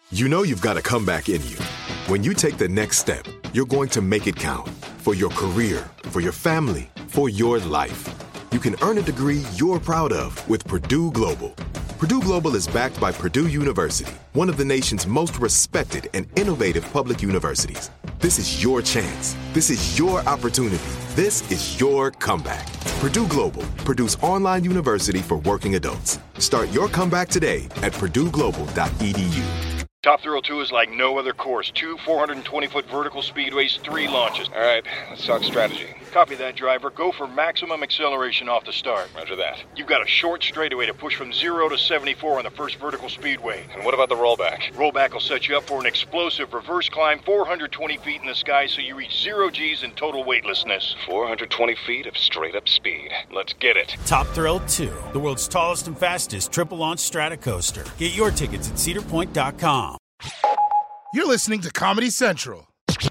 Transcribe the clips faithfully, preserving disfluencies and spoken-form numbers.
You know you've got a comeback in you. When you take the next step, you're going to make it count. For your career, for your family, for your life. You can earn a degree you're proud of with Purdue Global. Purdue Global is backed by Purdue University, one of the nation's most respected and innovative public universities. This is your chance. This is your opportunity. This is your comeback. Purdue Global, Purdue's online university for working adults. Start your comeback today at purdue global dot e d u. Top Thrill two is like no other course. Two four hundred twenty foot vertical speedways, three launches. All right, let's talk strategy. Copy that, driver. Go for maximum acceleration off the start. Roger that. You've got a short straightaway to push from zero to seventy-four on the first vertical speedway. And what about the rollback? Rollback will set you up for an explosive reverse climb four hundred twenty feet in the sky so you reach zero G's in total weightlessness. four hundred twenty feet of straight-up speed. Let's get it. Top Thrill two, the world's tallest and fastest triple-launch stratocoaster. Get your tickets at cedar point dot com. You're listening to Comedy Central.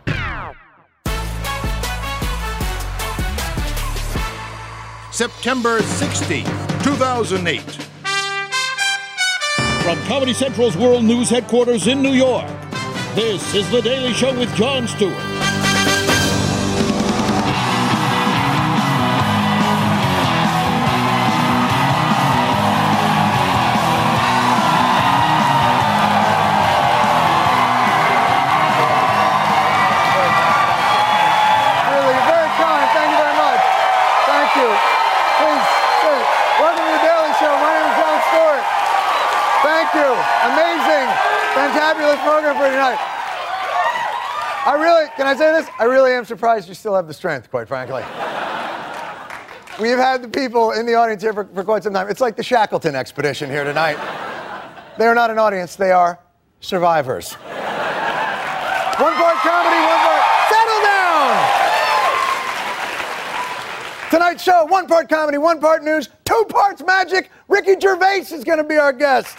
September sixteenth, two thousand eight. From Comedy Central's World News headquarters in New York, this is The Daily Show with Jon Stewart. Fabulous program for tonight. I really, can I say this? I really am surprised you still have the strength, quite frankly. We've had the people in the audience here for, for quite some time. It's like the Shackleton expedition here tonight. They are not an audience, they are survivors. One part comedy, one part, settle down! Tonight's show, one part comedy, one part news, two parts magic. Ricky Gervais is going to be our guest.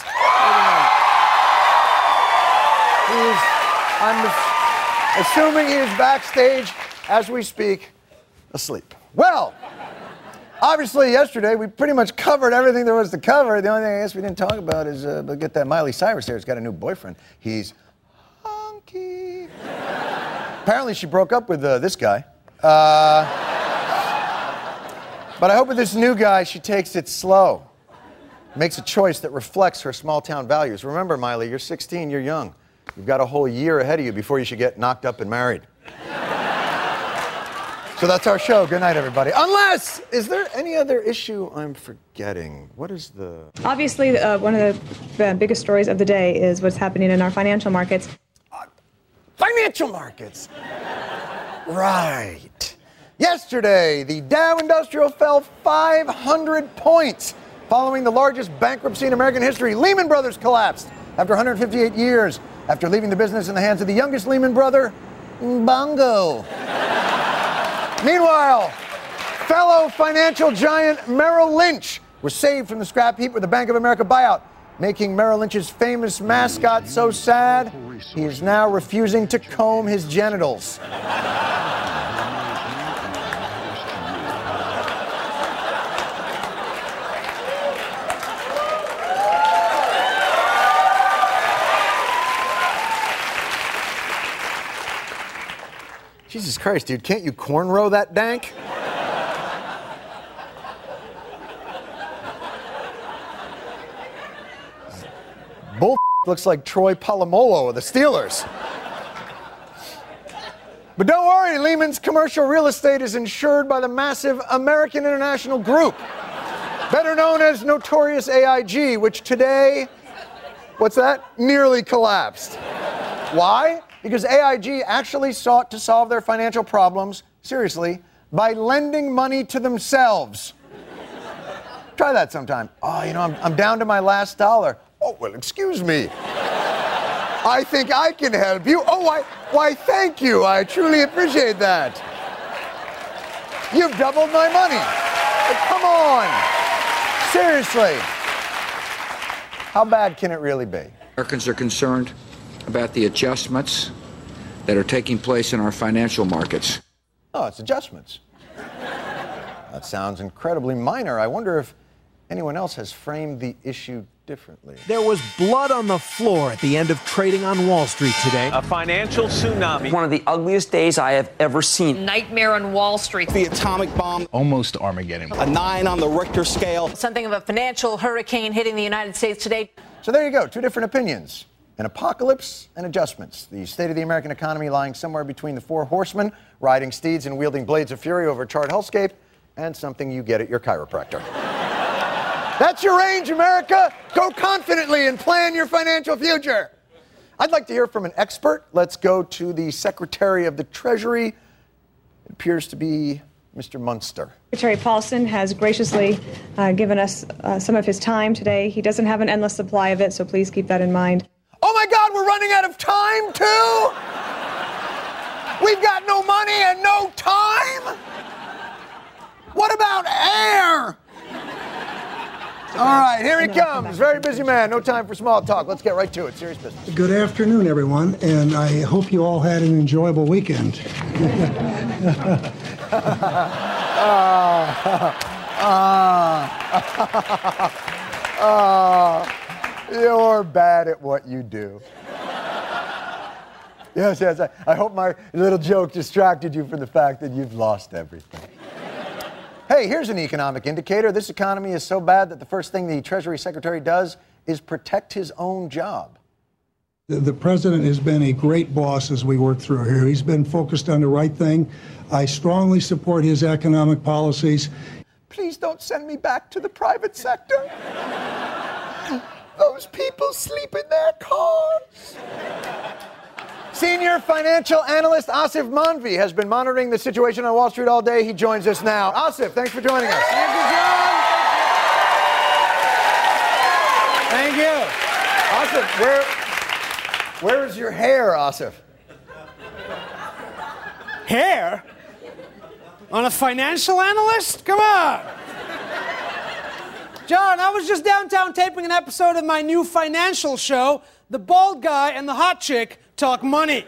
He's, I'm assuming he is backstage as we speak, asleep. Well, obviously yesterday we pretty much covered everything there was to cover. The only thing I guess we didn't talk about is uh, get that Miley Cyrus there. He's got a new boyfriend. He's hunky. Apparently she broke up with uh, this guy. Uh, but I hope with this new guy she takes it slow. Makes a choice that reflects her small town values. Remember, Miley, you're sixteen, you're young. You've got a whole year ahead of you before you should get knocked up and married. So that's our show. Good night, everybody. Unless, is there any other issue I'm forgetting? What is the... Obviously, uh, one of the uh, biggest stories of the day is what's happening in our financial markets. Uh, financial markets! Right. Yesterday, the Dow Industrial fell five hundred points following the largest bankruptcy in American history. Lehman Brothers collapsed after one hundred fifty-eight years, after leaving the business in the hands of the youngest Lehman brother, Bongo. Meanwhile, fellow financial giant Merrill Lynch was saved from the scrap heap with the Bank of America buyout, making Merrill Lynch's famous mascot so sad, he is now refusing to comb his genitals. Jesus Christ, dude, can't you cornrow that dank? Bull looks like Troy Polamalu of the Steelers. But don't worry, Lehman's commercial real estate is insured by the massive American International Group, better known as Notorious A I G, which today, what's that? Nearly collapsed. Why? Because A I G actually sought to solve their financial problems, seriously, by lending money to themselves. Try that sometime. Oh, you know, I'm, I'm down to my last dollar. Oh, well, excuse me. I think I can help you. Oh, why, why, thank you. I truly appreciate that. You've doubled my money. But come on. Seriously. How bad can it really be? Americans are concerned about the adjustments that are taking place in our financial markets. Oh, it's adjustments. That sounds incredibly minor. I wonder if anyone else has framed the issue differently. There was blood on the floor at the end of trading on Wall Street today. A financial tsunami. One of the ugliest days I have ever seen. Nightmare on Wall Street. The atomic bomb. Almost Armageddon. A nine on the Richter scale. Something of a financial hurricane hitting the United States today. So there you go, two different opinions. An apocalypse and adjustments. The state of the American economy lying somewhere between the four horsemen, riding steeds and wielding blades of fury over a charred hellscape, and something you get at your chiropractor. That's your range, America. Go confidently and plan your financial future. I'd like to hear from an expert. Let's go to the Secretary of the Treasury. It appears to be Mister Munster. Secretary Paulson has graciously uh, given us uh, some of his time today. He doesn't have an endless supply of it, so please keep that in mind. Oh my God, we're running out of time too? We've got no money and no time? What about air? All right, here he comes. Very busy man. No time for small talk. Let's get right to it. Serious business. Good afternoon, everyone, and I hope you all had an enjoyable weekend. uh, uh, uh, you're bad at what you do. Yes, yes. I, I hope my little joke distracted you from the fact that you've lost everything. Hey, here's an economic indicator. This economy is so bad that the first thing the Treasury Secretary does is protect his own job. The, the president has been a great boss as we work through here. He's been focused on the right thing. I strongly support his economic policies. Please don't send me back to the private sector. Those people sleep in their cars. Senior financial analyst Asif Manvi has been monitoring the situation on Wall Street all day. He joins us now. Asif, thanks for joining us. Thank you, John. Thank you. Asif, where, where is your hair, Asif? Hair? On a financial analyst? Come on. John, I was just downtown taping an episode of my new financial show, The Bald Guy and the Hot Chick Talk Money.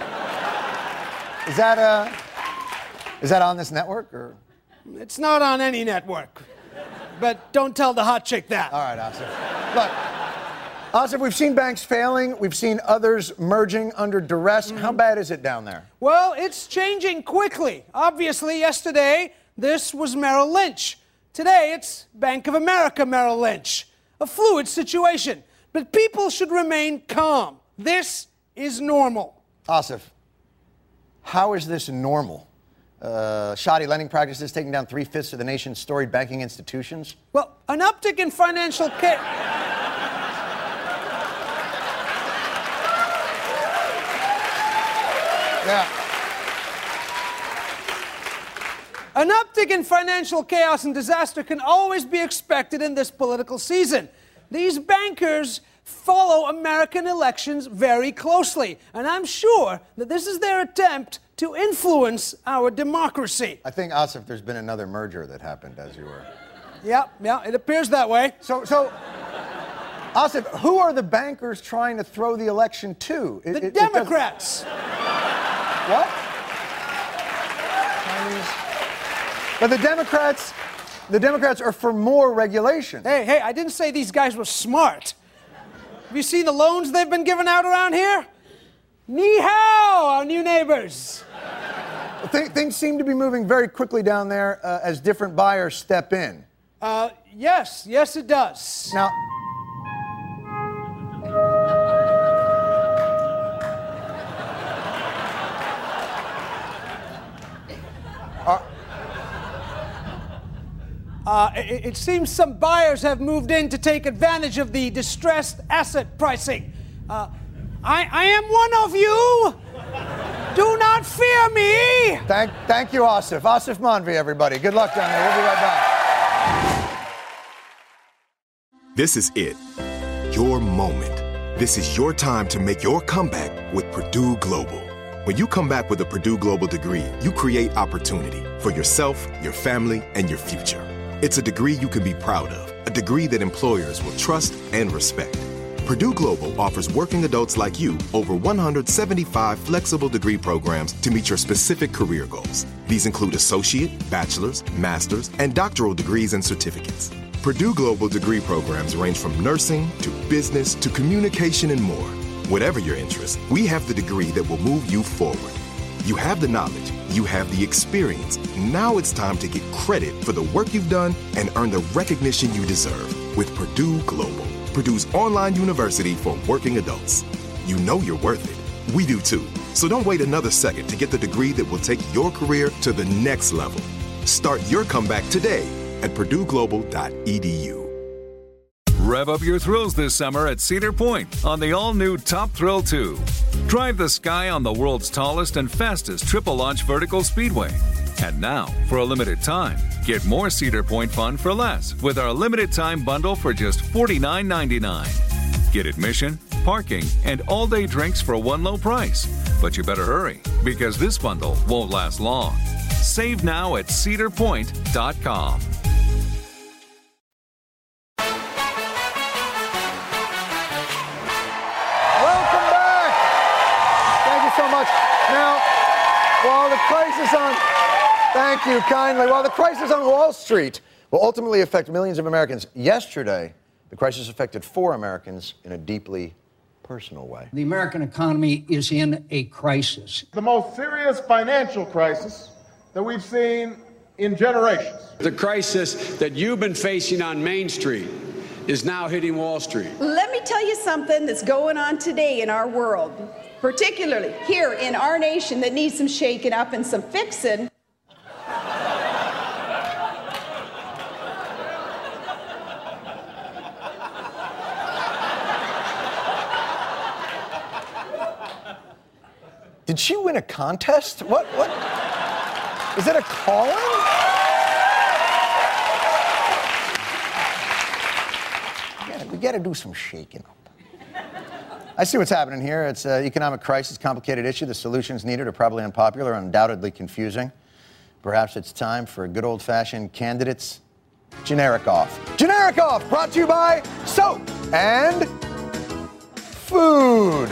Is that uh, is that on this network or? It's not on any network. But don't tell the hot chick that. All right, Asif. Look, Asif, we've seen banks failing. We've seen others merging under duress. Mm-hmm. How bad is it down there? Well, it's changing quickly. Obviously, yesterday, this was Merrill Lynch. Today, it's Bank of America Merrill Lynch. A fluid situation. But people should remain calm. This is normal. Asif, how is this normal? Uh, shoddy lending practices taking down three-fifths of the nation's storied banking institutions? Well, an uptick in financial ca- Yeah. An uptick in financial chaos and disaster can always be expected in this political season. These bankers follow American elections very closely, and I'm sure that this is their attempt to influence our democracy. I think, Asif, there's been another merger that happened as you were. Yeah, yeah, it appears that way. So, so, Asif, who are the bankers trying to throw the election to? It, the it, Democrats. It what? Chinese. But the Democrats, the Democrats are for more regulation. Hey, hey, I didn't say these guys were smart. Have you seen the loans they've been giving out around here? Ni hao, our new neighbors. Th- things seem to be moving very quickly down there uh, as different buyers step in. Uh, yes, yes it does. Now, uh, Uh, it, it seems some buyers have moved in to take advantage of the distressed asset pricing. Uh, I, I am one of you. Do not fear me. Thank, thank you, Asif. Asif Manvi, everybody. Good luck down there. We'll be right back. This is it. Your moment. This is your time to make your comeback with Purdue Global. When you come back with a Purdue Global degree, you create opportunity for yourself, your family, and your future. It's a degree you can be proud of, a degree that employers will trust and respect. Purdue Global offers working adults like you over one hundred seventy-five flexible degree programs to meet your specific career goals. These include associate, bachelor's, master's, and doctoral degrees and certificates. Purdue Global degree programs range from nursing to business to communication and more. Whatever your interest, we have the degree that will move you forward. You have the knowledge, you have the experience. Now it's time to get credit for the work you've done and earn the recognition you deserve with Purdue Global, Purdue's online university for working adults. You know you're worth it. We do too. So don't wait another second to get the degree that will take your career to the next level. Start your comeback today at purdue global dot e d u. Rev up your thrills this summer at Cedar Point on the all-new Top Thrill two. Drive the sky on the world's tallest and fastest triple-launch vertical speedway. And now, for a limited time, get more Cedar Point fun for less with our limited-time bundle for just forty-nine ninety-nine. Get admission, parking, and all-day drinks for one low price. But you better hurry, because this bundle won't last long. Save now at cedar point dot com. Welcome back. Thank you so much. Now, while the crisis on, thank you kindly, while the crisis on Wall Street will ultimately affect millions of Americans, yesterday, the crisis affected four Americans in a deeply personal way. The American economy is in a crisis. The most serious financial crisis that we've seen in generations. The crisis that you've been facing on Main Street is now hitting Wall Street. Let me tell you something that's going on today in our world, particularly here in our nation, that needs some shaking up and some fixing. Did she win a contest? What? What? Is it a calling? Yeah, we got to do some shaking up. I see what's happening here. It's an economic crisis, complicated issue. The solutions needed are probably unpopular, undoubtedly confusing. Perhaps it's time for a good old-fashioned candidate's generic off. Generic off, brought to you by soap and food.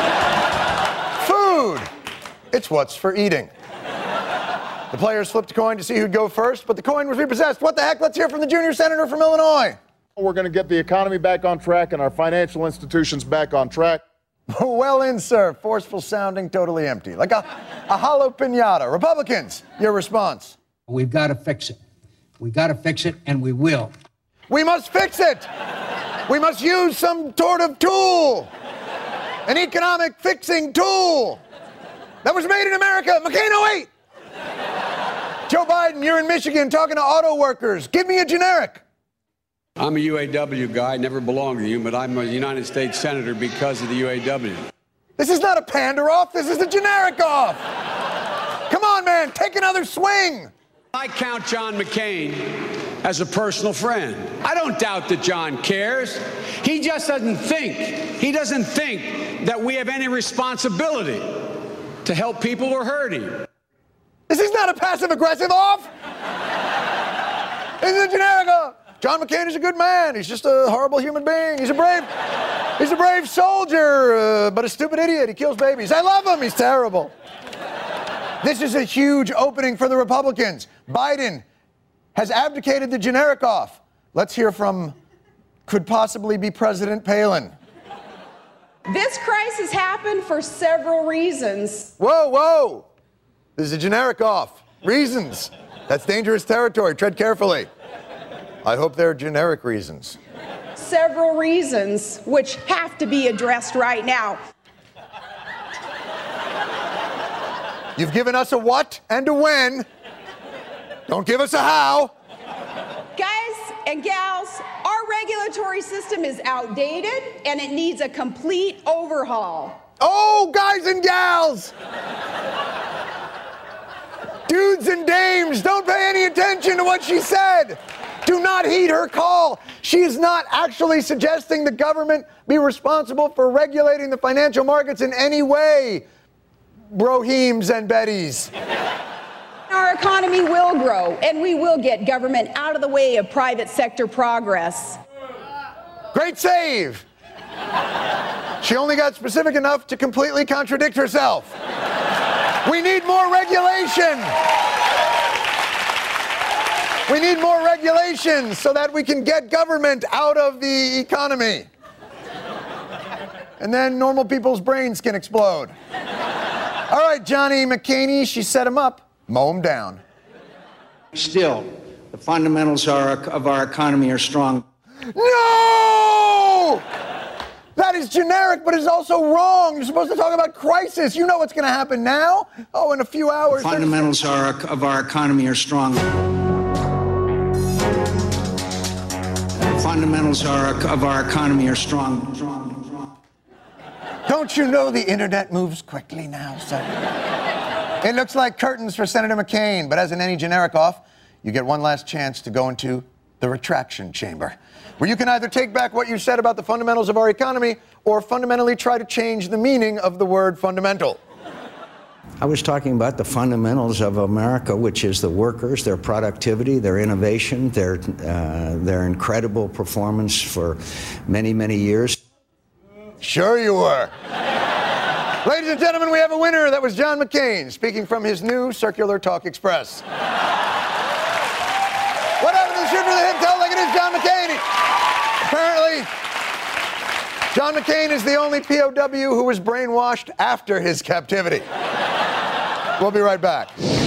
Food. It's what's for eating. The players flipped a coin to see who'd go first, but the coin was repossessed. What the heck? Let's hear from the junior senator from Illinois. We're going to get the economy back on track and our financial institutions back on track. Well in, sir. Forceful sounding, totally empty. Like a, a hollow pinata. Republicans, your response. We've got to fix it. We've got to fix it, and we will. We must fix it. We must use some sort of tool. An economic fixing tool. That was made in America. McCain oh eight. Joe Biden, you're in Michigan talking to auto workers. Give me a generic. I'm a U A W guy, never belonged to you, but I'm a United States Senator because of the U A W. This is not a pander off. This is a generic off. Come on, man. Take another swing. I count John McCain as a personal friend. I don't doubt that John cares. He just doesn't think. He doesn't think that we have any responsibility to help people who are hurting. This is not a passive-aggressive off. This is a generic off. John McCain is a good man. He's just a horrible human being. He's a brave, he's a brave soldier, uh, but a stupid idiot. He kills babies. I love him. He's terrible. This is a huge opening for the Republicans. Biden has abdicated the generic off. Let's hear from could possibly be President Palin. This crisis happened for several reasons. Whoa, whoa. This is a generic off. Reasons. That's dangerous territory. Tread carefully. I hope they're generic reasons. Several reasons which have to be addressed right now. You've given us a what and a when. Don't give us a how. Guys and gals, our regulatory system is outdated and it needs a complete overhaul. Oh, guys and gals! Dudes and dames, don't pay any attention to what she said. Do not heed her call. She is not actually suggesting the government be responsible for regulating the financial markets in any way. Broheems and Bettys. Our economy will grow, and we will get government out of the way of private sector progress. Great save. She only got specific enough to completely contradict herself. We need more regulation. We need more regulations so that we can get government out of the economy. And then normal people's brains can explode. All right, Johnny McCain, she set him up. Mow him down. Still, the fundamentals are, of our economy are strong. No! That is generic, but it's also wrong. You're supposed to talk about crisis. You know what's going to happen now? Oh, in a few hours. The fundamentals are, of our economy are strong. The fundamentals are, of our economy are strong. strong, strong. Don't you know the internet moves quickly now, son? It looks like curtains for Senator McCain, but as in any generic off, you get one last chance to go into the retraction chamber, where you can either take back what you said about the fundamentals of our economy or fundamentally try to change the meaning of the word fundamental. I was talking about the fundamentals of America, which is the workers, their productivity, their innovation, their, uh, their incredible performance for many, many years. Sure you were. Ladies and gentlemen, we have a winner. That was John McCain, speaking from his new Circular Talk Express. What happened to the shooter of the hip? Tell like it is John McCain. Apparently, John McCain is the only P O W who was brainwashed after his captivity. We'll be right back.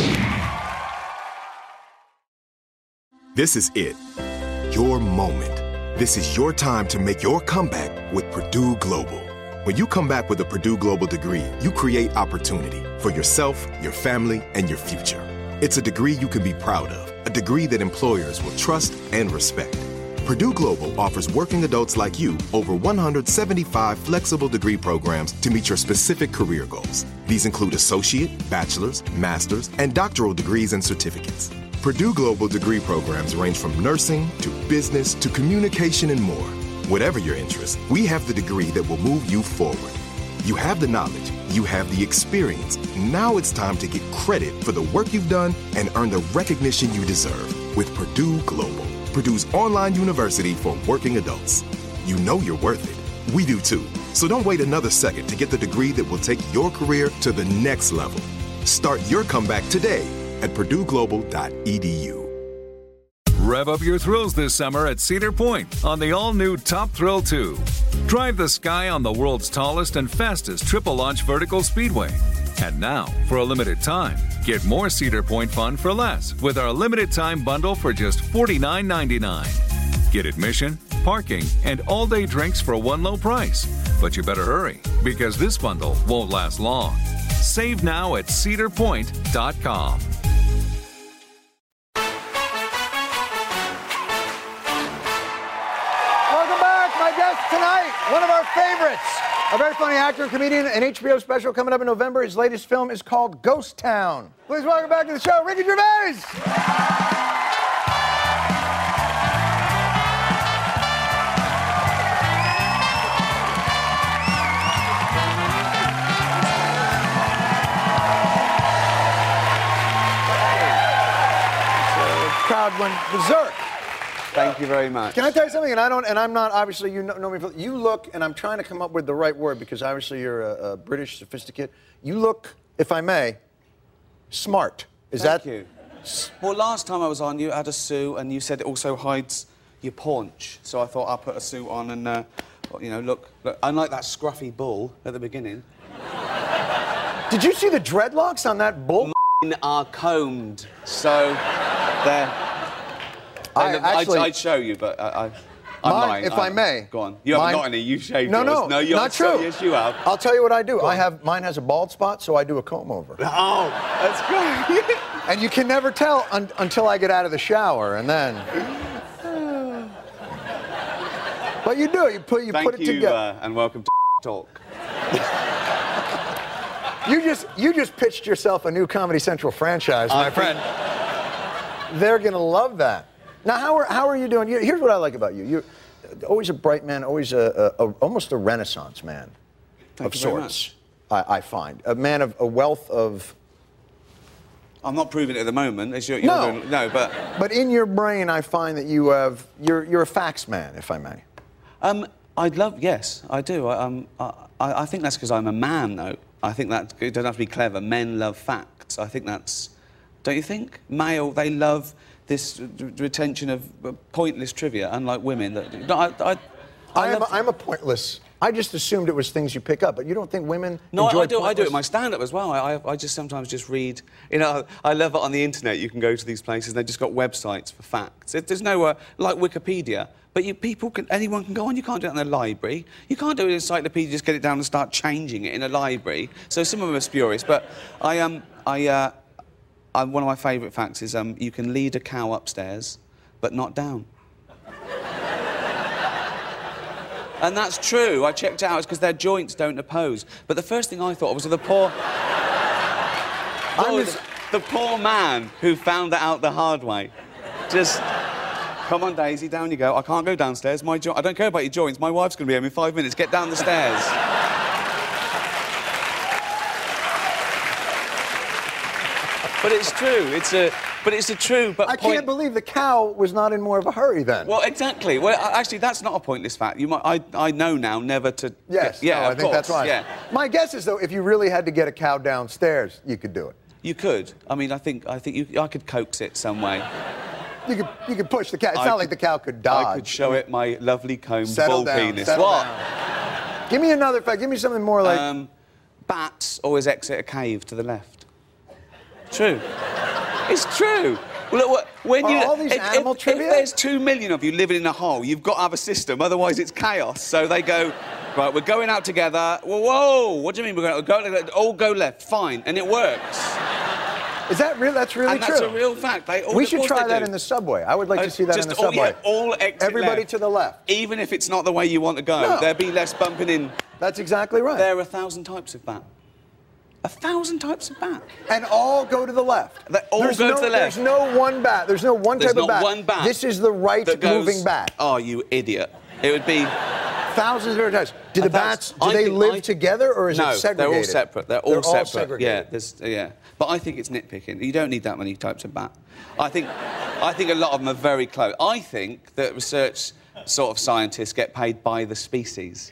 This is it. Your moment. This is your time to make your comeback with Purdue Global. When you come back with a Purdue Global degree, you create opportunity for yourself, your family, and your future. It's a degree you can be proud of, a degree that employers will trust and respect. Purdue Global offers working adults like you over one hundred seventy-five flexible degree programs to meet your specific career goals. These include associate, bachelor's, master's, and doctoral degrees and certificates. Purdue Global degree programs range from nursing to business to communication and more. Whatever your interest, we have the degree that will move you forward. You have the knowledge, you have the experience. Now it's time to get credit for the work you've done and earn the recognition you deserve with Purdue Global, Purdue's online university for working adults. You know you're worth it. We do too. So don't wait another second to get the degree that will take your career to the next level. Start your comeback today at purdue global dot e d u. Rev up your thrills this summer at Cedar Point on the all-new Top Thrill two. Drive the sky on the world's tallest and fastest triple-launch vertical speedway. And now, for a limited time, get more Cedar Point fun for less with our limited-time bundle for just forty-nine ninety-nine. Get admission, parking, and all-day drinks for one low price. But you better hurry, because this bundle won't last long. Save now at cedar point dot com. Tonight, one of our favorites, a very funny actor and comedian, an H B O special coming up in November. His latest film is called Ghost Town. Please welcome back to the show, Ricky Gervais. The crowd went berserk. Thank you very much. Can I tell you something? And I don't, and I'm not, obviously, you know, know me. You look, and I'm trying to come up with the right word because obviously you're a, a British sophisticate. You look, if I may, smart. Is Thank that? you. Well, last time I was on, you had a suit, and you said it also hides your paunch. So I thought I'll put a suit on and, uh, you know, look, look. Unlike that scruffy bull at the beginning. Did you see the dreadlocks on that bull? Mine are combed, so they're. I, actually, I'd, I'd show you, but I, I, I'm mine, lying. if I, I may. Go on. You mine, haven't got any. You shaved no, yours. No, no, you're not true. Yes, you have. I'll tell you what I do. Go I on. have mine has a bald spot, so I do a comb over. Oh, that's good. And you can never tell un until I get out of the shower, and then. But you do. You put you Thank put it you, together. Uh, and welcome to Talk. You just you just pitched yourself a new Comedy Central franchise, my I friend. They're gonna love that. Now, how are how are you doing? Here's what I like about you. You're always a bright man, always a, a, a almost a Renaissance man, Thank of you very sorts. I, I find a man of a wealth of. I'm not proving it at the moment. As you're, you're No. doing, no, but But in your brain, I find that you have you're you're a facts man, if I may. um, I'd love. Yes, I do. I, um, I, I think that's because I'm a man, though. I think that it doesn't have to be clever. Men love facts. I think that's. Don't you think? Male, they love this r- retention of uh, pointless trivia, unlike women. That, no, I, I, I, I am, a, I'm a pointless. I just assumed it was things you pick up, but you don't think women No, enjoy I do. I do it pointless? in my stand-up as well. I, I, I just sometimes just read. You know, I love it on the internet. You can go to these places. and They've just got websites for facts. It, there's nowhere like Wikipedia, but you people can. Anyone can go on. You can't do it in a library. You can't do it in an encyclopedia. Just get it down and start changing it in a library. So some of them are spurious. But I um I uh, I, one of my favourite facts is um you can lead a cow upstairs, but not down. And that's true. I checked it out. It's because their joints don't oppose. But the first thing I thought was of the poor... oh, the, the poor man who found that out the hard way. Just... Come on, Daisy, down you go. I can't go downstairs. My jo- I don't care about your joints. My wife's going to be home in five minutes. Get down the stairs. But it's true. It's a... But it's a true but I point... can't believe the cow was not in more of a hurry then. Well, exactly. Well, actually, that's not a pointless fact. You might... I, I know now never to... Yes, yeah, no, I of think course, that's right. Yeah. My guess is, though, if you really had to get a cow downstairs, you could do it. You could. I mean, I think I think you, I could coax it some way. You could you could push the cow. It's I not could, like the cow could dodge. I could show it my lovely combed Settle bull down, penis. settle What? down. Give me another fact. Give me something more like... Um, bats always exit a cave to the left. True. It's true. Well, look, when Are you, all these if, animal if, trivia? if there's two million of you living in a hole, you've got to have a system, otherwise it's chaos. So they go, right, we're going out together. Whoa, whoa, what do you mean we're going to go? All go left, fine, and it works. Is that real? That's really and true. that's a real fact. They, all, we of should course try they that do. in the subway. I would like Uh, to see that just in the all, subway. yeah, all exit Everybody left. to the left. Even if it's not the way you want to go, No. there'll be less bumping in. That's exactly right. There are a thousand types of bat. A thousand types of bat. And all go to the left. They all there's go no, to the left. There's no one bat. There's no one There's type of not bat. one bat. This is the right that goes, moving bat. Oh, you idiot. It would be... Thousands of different types. Do the A bats, thousand- do I they think live I- together or is no, it segregated? they're all separate. They're all They're all separate. segregated. Yeah, there's, yeah. But I think it's nitpicking. You don't need that many types of bat. I think, I think a lot of them are very close. I think that research sort of scientists get paid by the species.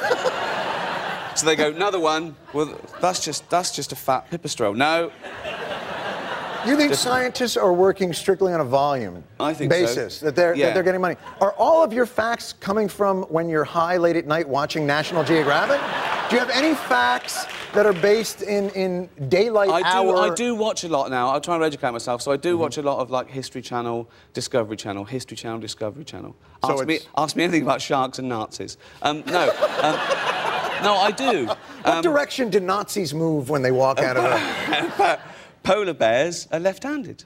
So they go, another one. Well, that's just that's just a fat pipistrelle. No. You think Just- scientists are working strictly on a volume I think so. basis, that they're, Yeah. that they're getting money? Are all of your facts coming from when you're high late at night watching National Geographic? Do you have any facts that are based in, in daylight I do, hour? I do watch a lot now. I try and educate myself, so I do Mm-hmm. watch a lot of like History Channel, Discovery Channel, History Channel, Discovery Channel. So Ask me, it's- ask me anything about sharks and Nazis. Um, no, um, no, I do. What Um, direction do Nazis move when they walk out of a... Polar bears are left-handed.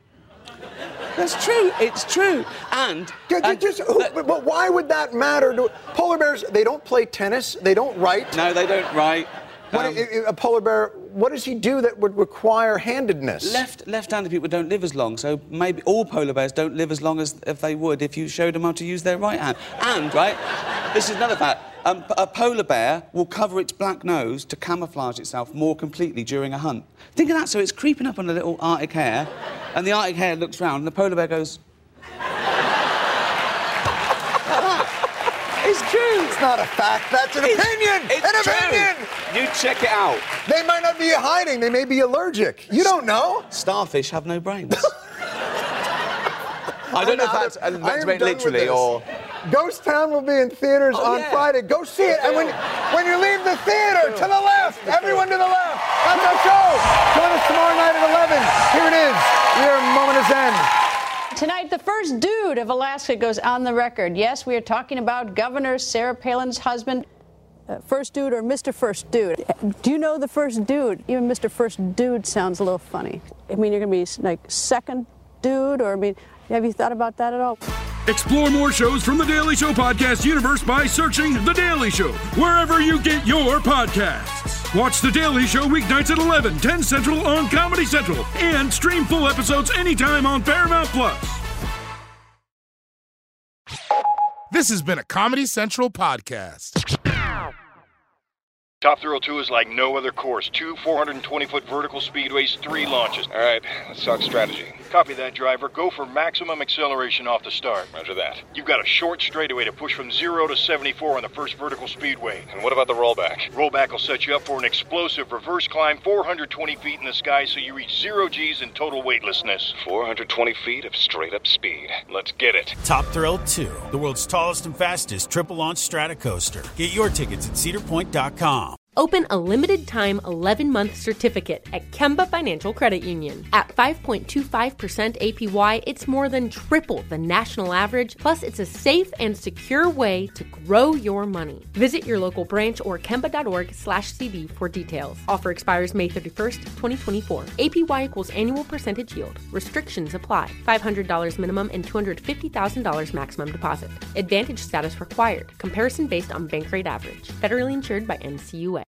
That's true. It's true. And, Ju- ju- and just, who- but, but why would that matter? To, polar bears, they don't play tennis. They don't write. no, they don't write. What, Um, i- i- a polar bear, what does he do that would require handedness? Left, left-handed people don't live as long, so maybe all polar bears don't live as long as if they would if you showed them how to use their right hand. And, right, this is another fact. Um, a polar bear will cover its black nose to camouflage itself more completely during a hunt. Think of that, so it's creeping up on a little Arctic hare, and the Arctic hare looks round, and the polar bear goes... It's true. It's not a fact. That's an It's- opinion. it's an true. opinion. You check it out. They might not be hiding. They may be allergic. You don't know. Starfish have no brains. I don't know if I'm that's out of- meant I to am make done with literally this. or... Ghost Town will be in theaters Oh, on yeah. Friday. Go see it. And when, when you leave the theater, to the left. Everyone to the left. That's our show. Join us tomorrow night at eleven. Here it is. Your moment is end. Tonight, the first dude of Alaska goes on the record. Yes, we are talking about Governor Sarah Palin's husband. Uh, first dude or Mister First Dude? Do you know the first dude? Even Mister First Dude sounds a little funny. I mean, you're going to be like second dude, or I mean, have you thought about that at all? Explore more shows from The Daily Show podcast universe by searching The Daily Show wherever you get your podcasts. Watch The Daily Show weeknights at eleven, ten Central on Comedy Central, and stream full episodes anytime on Paramount Plus. This has been a Comedy Central podcast. Top Thrill two is like no other course. Two four hundred twenty foot vertical speedways, three launches. All right, let's talk strategy. Copy that, driver. Go for maximum acceleration off the start. Roger that. You've got a short straightaway to push from zero to seventy-four on the first vertical speedway. And what about the rollback? Rollback will set you up for an explosive reverse climb four hundred twenty feet in the sky so you reach zero G's in total weightlessness. four hundred twenty feet of straight-up speed. Let's get it. Top Thrill two, the world's tallest and fastest triple-launch Stratocoaster. Get your tickets at cedar point dot com. Open a limited-time eleven-month certificate at Kemba Financial Credit Union. At five point two five percent A P Y, it's more than triple the national average, plus it's a safe and secure way to grow your money. Visit your local branch or kemba dot org slash C D for details. Offer expires May thirty-first, twenty twenty-four. A P Y equals annual percentage yield. Restrictions apply. five hundred dollars minimum and two hundred fifty thousand dollars maximum deposit. Advantage status required. Comparison based on bank rate average. Federally insured by N C U A.